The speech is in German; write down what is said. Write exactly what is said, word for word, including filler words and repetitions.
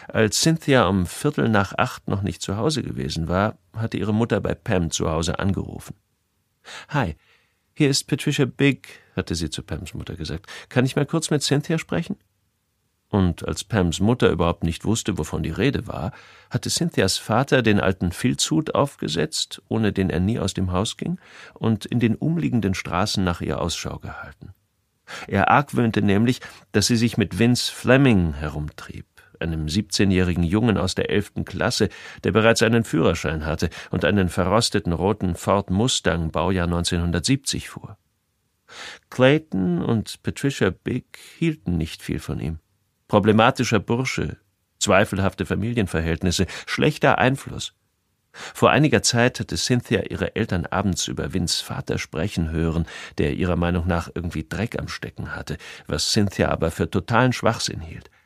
Als Cynthia um Viertel nach acht noch nicht zu Hause gewesen war, hatte ihre Mutter bei Pam zu Hause angerufen. »Hi, hier ist Patricia Bigg«, hatte sie zu Pams Mutter gesagt. »Kann ich mal kurz mit Cynthia sprechen?« Und als Pams Mutter überhaupt nicht wusste, wovon die Rede war, hatte Cynthias Vater den alten Filzhut aufgesetzt, ohne den er nie aus dem Haus ging, und in den umliegenden Straßen nach ihr Ausschau gehalten. Er argwöhnte nämlich, dass sie sich mit Vince Fleming herumtrieb, einem siebzehnjährigen Jungen aus der elften Klasse, der bereits einen Führerschein hatte und einen verrosteten roten Ford Mustang Baujahr neunzehnhundertsiebzig fuhr. Clayton und Patricia Bigg hielten nicht viel von ihm. Problematischer Bursche, zweifelhafte Familienverhältnisse, schlechter Einfluss. Vor einiger Zeit hatte Cynthia ihre Eltern abends über Vinces Vater sprechen hören, der ihrer Meinung nach irgendwie Dreck am Stecken hatte, was Cynthia aber für totalen Schwachsinn hielt.